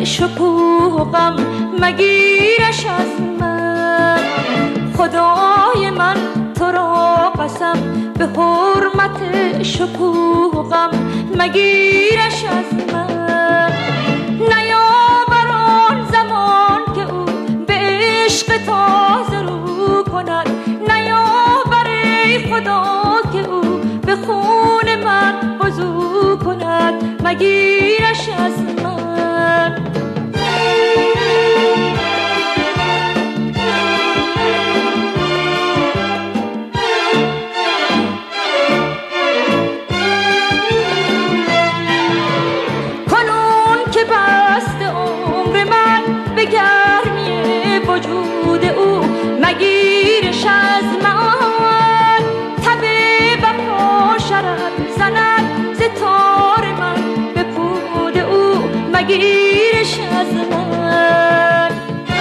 شکوه و غم مگیرش از من. خدای من تو را قسم به حرمت شکوه و غم مگیرش از من. نیاور آن زمان که او به عشق تازه رو کند، نیاور ای خدا که او به خون من وضو کند مگیرش از من. کنون که بست عمر من به گرمی وجود او مگیرش از من. تب وفا شرر زند ز تار من به پود او مگیرش از من.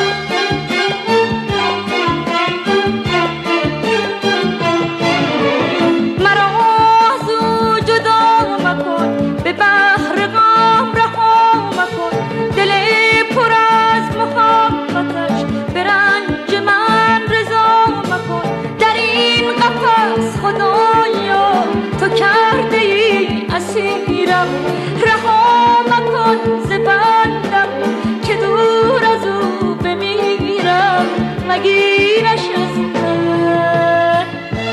مرا از او جدا مکن، به بحر غم رها مکن، دل پر از محبتش به رنج من رضا مکن. در این قفس خدایا تو کرده ای اسیرم، رها مکن ز بندم که دور از او بمیرم مگیرش از من.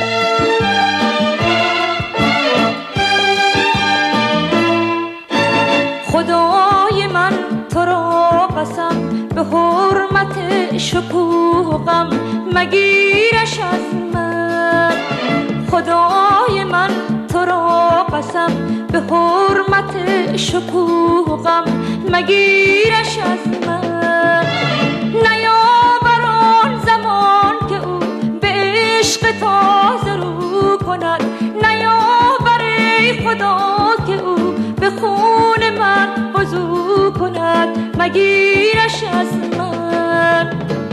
خدای من تو را قسم به حرمت شکوه و غم مگیرش از من. خدای من تو را قسم به حرمت شکوه و غم مگیرش از من. نیاور آن زمان که او به عشق تازه رو کند، نیاور ای خدا که او به خون من وضو کند مگیرش از من.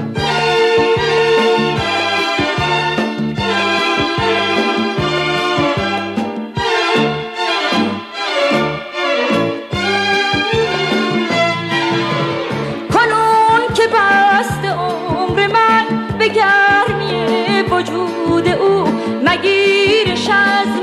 کنون که بست عمر من به گرمی وجود او مگیرش از